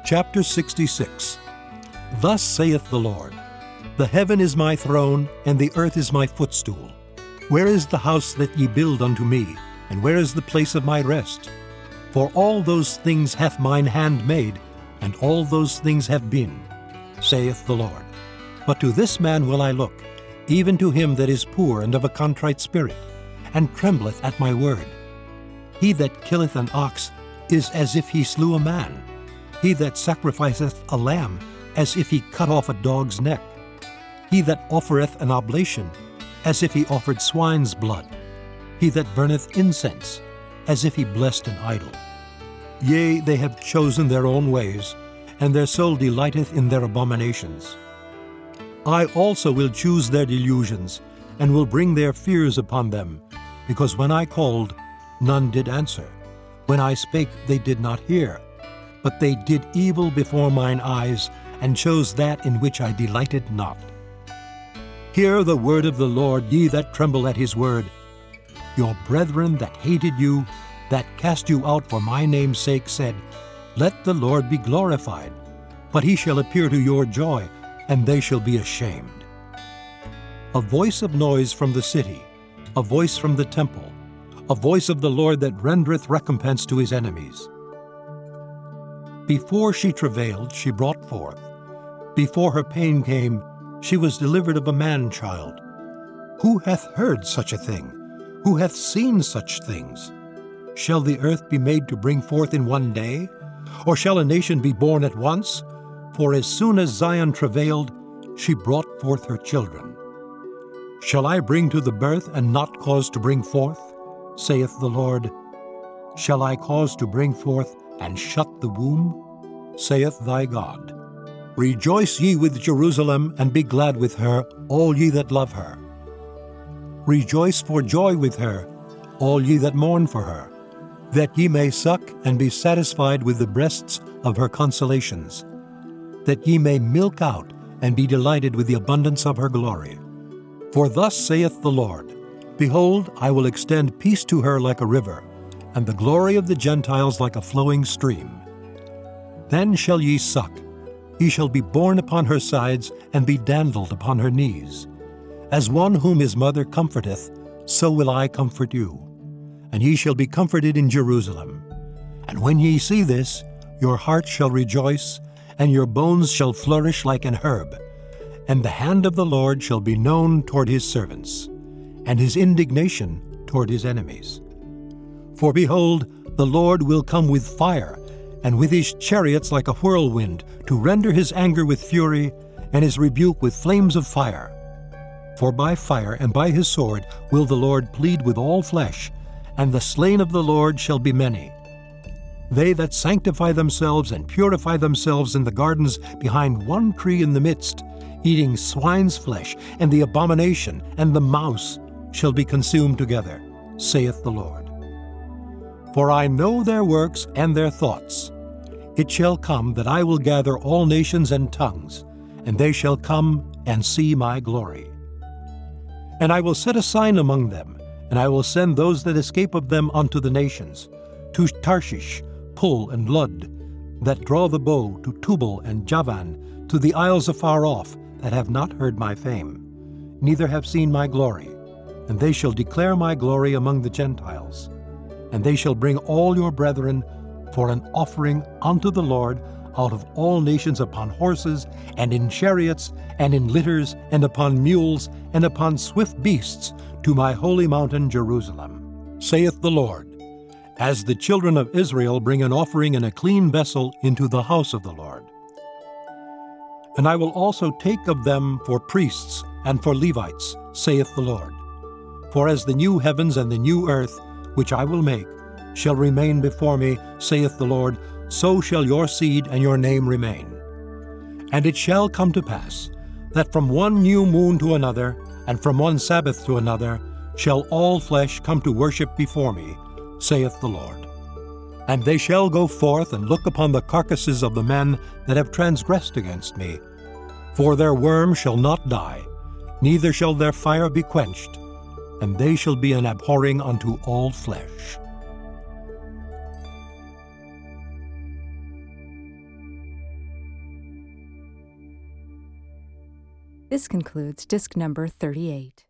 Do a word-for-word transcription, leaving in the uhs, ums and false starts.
Chapter sixty-six. Thus saith the Lord, The heaven is my throne, and the earth is my footstool. Where is the house that ye build unto me, and where is the place of my rest? For all those things hath mine hand made, and all those things have been, saith the Lord. But to this man will I look, even to him that is poor and of a contrite spirit, and trembleth at my word. He that killeth an ox is as if he slew a man. He that sacrificeth a lamb, as if he cut off a dog's neck. He that offereth an oblation, as if he offered swine's blood. He that burneth incense, as if he blessed an idol. Yea, they have chosen their own ways, and their soul delighteth in their abominations. I also will choose their delusions, and will bring their fears upon them, because when I called, none did answer. When I spake, they did not hear. But they did evil before mine eyes, and chose that in which I delighted not. Hear the word of the Lord, ye that tremble at his word. Your brethren that hated you, that cast you out for my name's sake, said, Let the Lord be glorified. But he shall appear to your joy, and they shall be ashamed. A voice of noise from the city, a voice from the temple, a voice of the Lord that rendereth recompense to his enemies. Before she travailed, she brought forth. Before her pain came, she was delivered of a man-child. Who hath heard such a thing? Who hath seen such things? Shall the earth be made to bring forth in one day? Or shall a nation be born at once? For as soon as Zion travailed, she brought forth her children. Shall I bring to the birth and not cause to bring forth? Saith the Lord. Shall I cause to bring forth and shut the womb? Saith thy God. Rejoice ye with Jerusalem, and be glad with her, all ye that love her. Rejoice for joy with her, all ye that mourn for her, that ye may suck and be satisfied with the breasts of her consolations, that ye may milk out and be delighted with the abundance of her glory. For thus saith the Lord, Behold, I will extend peace to her like a river, and the glory of the Gentiles like a flowing stream. Then shall ye suck, ye shall be borne upon her sides, and be dandled upon her knees. As one whom his mother comforteth, so will I comfort you. And ye shall be comforted in Jerusalem. And when ye see this, your heart shall rejoice, and your bones shall flourish like an herb. And the hand of the Lord shall be known toward his servants, and his indignation toward his enemies. For behold, the Lord will come with fire, and with his chariots like a whirlwind, to render his anger with fury, and his rebuke with flames of fire. For by fire and by his sword will the Lord plead with all flesh, and the slain of the Lord shall be many. They that sanctify themselves and purify themselves in the gardens behind one tree in the midst, eating swine's flesh, and the abomination, and the mouse, shall be consumed together, saith the Lord. For I know their works and their thoughts. It shall come that I will gather all nations and tongues, and they shall come and see my glory. And I will set a sign among them, and I will send those that escape of them unto the nations, to Tarshish, Pul, and Lud, that draw the bow, to Tubal and Javan, to the isles afar off, that have not heard my fame, neither have seen my glory. And they shall declare my glory among the Gentiles. And they shall bring all your brethren for an offering unto the Lord out of all nations upon horses, and in chariots, and in litters, and upon mules, and upon swift beasts, to my holy mountain Jerusalem, saith the Lord, as the children of Israel bring an offering in a clean vessel into the house of the Lord. And I will also take of them for priests and for Levites, saith the Lord. For as the new heavens and the new earth, which I will make, shall remain before me, saith the Lord, so shall your seed and your name remain. And it shall come to pass, that from one new moon to another, and from one Sabbath to another, shall all flesh come to worship before me, saith the Lord. And they shall go forth and look upon the carcasses of the men that have transgressed against me. For their worm shall not die, neither shall their fire be quenched, and they shall be an abhorring unto all flesh. This concludes disc number thirty-eight.